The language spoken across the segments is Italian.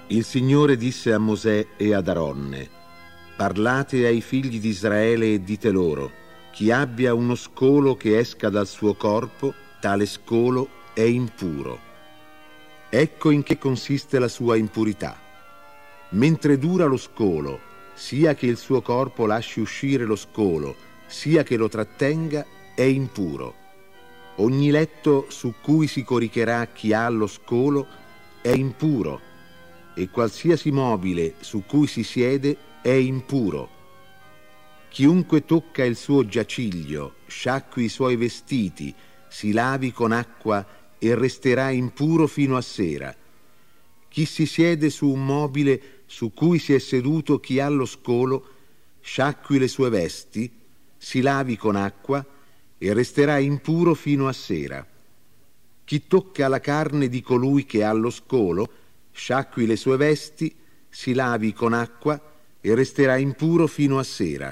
Il Signore disse a Mosè e ad Aronne: parlate ai figli di Israele e dite loro: chi abbia uno scolo che esca dal suo corpo, tale scolo è impuro. Ecco in che consiste la sua impurità. Mentre dura lo scolo, sia che il suo corpo lasci uscire lo scolo, sia che lo trattenga, è impuro. Ogni letto su cui si coricherà chi ha lo scolo è impuro, e qualsiasi mobile su cui si siede è impuro. Chiunque tocca il suo giaciglio, sciacqui i suoi vestiti, si lavi con acqua e resterà impuro fino a sera. Chi si siede su un mobile su cui si è seduto chi ha lo scolo, sciacqui le sue vesti, si lavi con acqua e resterà impuro fino a sera. Chi tocca la carne di colui che ha lo scolo, sciacqui le sue vesti, si lavi con acqua e resterà impuro fino a sera.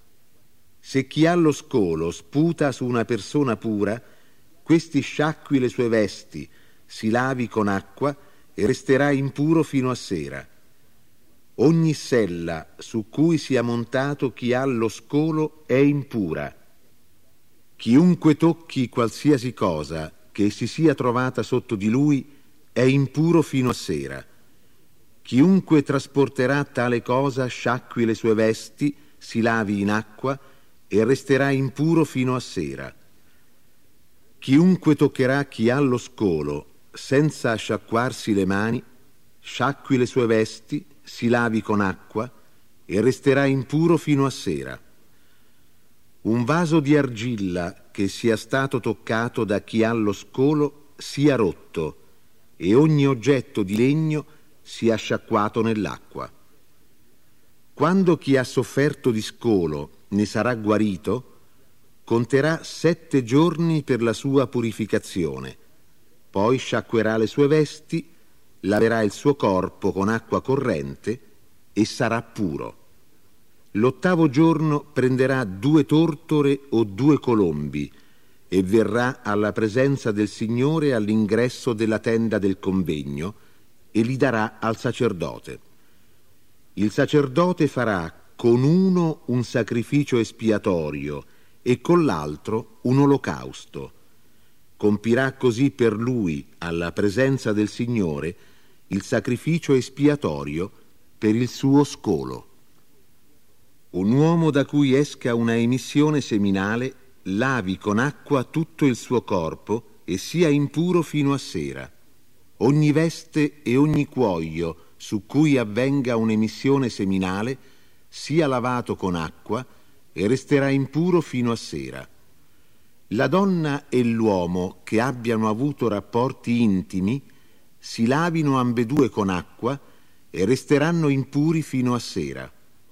Se chi ha lo scolo sputa su una persona pura, questi sciacqui le sue vesti, si lavi con acqua e resterà impuro fino a sera. Ogni sella su cui sia montato chi ha lo scolo è impura. Chiunque tocchi qualsiasi cosa che si sia trovata sotto di lui è impuro fino a sera. Chiunque trasporterà tale cosa sciacqui le sue vesti, si lavi in acqua e resterà impuro fino a sera. Chiunque toccherà chi ha lo scolo senza sciacquarsi le mani, sciacqui le sue vesti, si lavi con acqua e resterà impuro fino a sera. Un vaso di argilla che sia stato toccato da chi ha lo scolo sia rotto, e ogni oggetto di legno sia sciacquato nell'acqua. Quando chi ha sofferto di scolo ne sarà guarito, conterà 7 giorni per la sua purificazione, poi sciacquerà le sue vesti, laverà il suo corpo con acqua corrente e sarà puro. L'8° giorno prenderà 2 tortore o 2 colombi e verrà alla presenza del Signore all'ingresso della tenda del convegno e li darà al sacerdote. Il sacerdote farà con uno un sacrificio espiatorio e con l'altro un olocausto. Compirà così per lui alla presenza del Signore il sacrificio espiatorio per il suo scolo. Un uomo da cui esca una emissione seminale lavi con acqua tutto il suo corpo e sia impuro fino a sera. Ogni veste e ogni cuoio su cui avvenga un'emissione seminale sia lavato con acqua e resterà impuro fino a sera. La donna e l'uomo che abbiano avuto rapporti intimi si lavino ambedue con acqua e resteranno impuri fino a sera.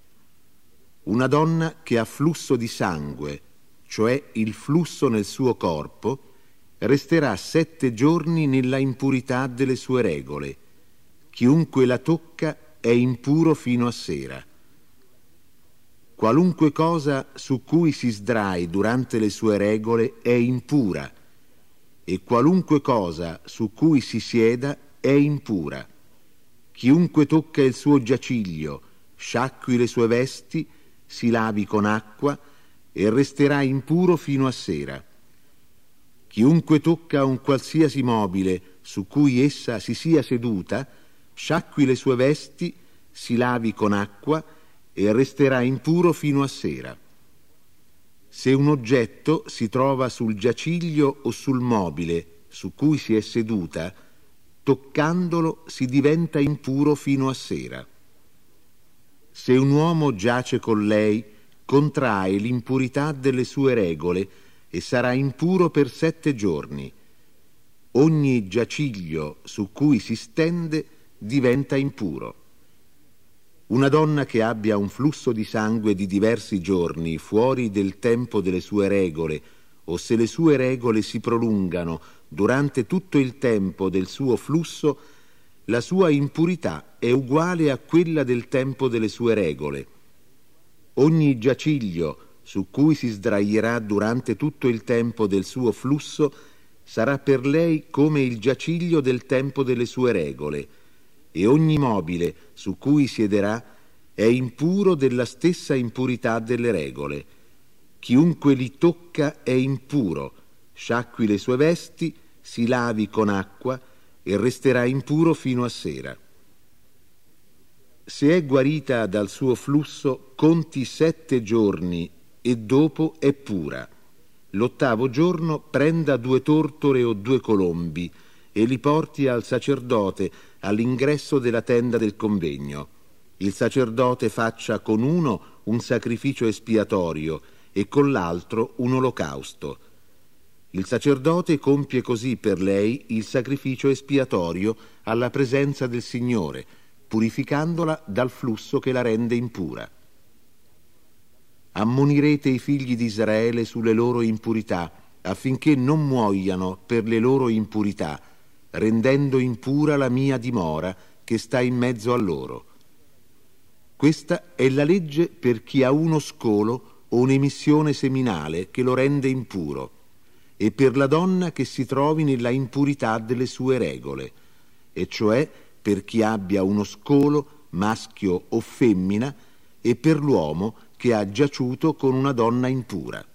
Una donna che ha flusso di sangue, cioè il flusso nel suo corpo, resterà 7 giorni nella impurità delle sue regole. Chiunque la tocca è impuro fino a sera. Qualunque cosa su cui si sdrai durante le sue regole è impura, e qualunque cosa su cui si sieda è impura. Chiunque tocca il suo giaciglio, sciacqui le sue vesti, si lavi con acqua e resterà impuro fino a sera. Chiunque tocca un qualsiasi mobile su cui essa si sia seduta, sciacqui le sue vesti, si lavi con acqua e resterà impuro fino a sera. Se un oggetto si trova sul giaciglio o sul mobile su cui si è seduta, toccandolo si diventa impuro fino a sera. Se un uomo giace con lei, contrae l'impurità delle sue regole e sarà impuro per 7 giorni. Ogni giaciglio su cui si stende diventa impuro. Una donna che abbia un flusso di sangue di diversi giorni fuori del tempo delle sue regole, o se le sue regole si prolungano durante tutto il tempo del suo flusso, la sua impurità è uguale a quella del tempo delle sue regole. Ogni giaciglio su cui si sdraierà durante tutto il tempo del suo flusso sarà per lei come il giaciglio del tempo delle sue regole, e ogni mobile su cui siederà è impuro della stessa impurità delle regole. Chiunque li tocca è impuro, sciacqui le sue vesti, si lavi con acqua e resterà impuro fino a sera. Se è guarita dal suo flusso, conti 7 giorni e dopo è pura. L'8° giorno prenda 2 tortore o 2 colombi e li porti al sacerdote all'ingresso della tenda del convegno. Il sacerdote faccia con uno un sacrificio espiatorio e con l'altro un olocausto. Il sacerdote compie così per lei il sacrificio espiatorio alla presenza del Signore, purificandola dal flusso che la rende impura. Ammonirete i figli di Israele sulle loro impurità, affinché non muoiano per le loro impurità, rendendo impura la mia dimora che sta in mezzo a loro. Questa è la legge per chi ha uno scolo o un'emissione seminale che lo rende impuro, e per la donna che si trovi nella impurità delle sue regole, e cioè per chi abbia uno scolo, maschio o femmina, e per l'uomo che ha giaciuto con una donna impura.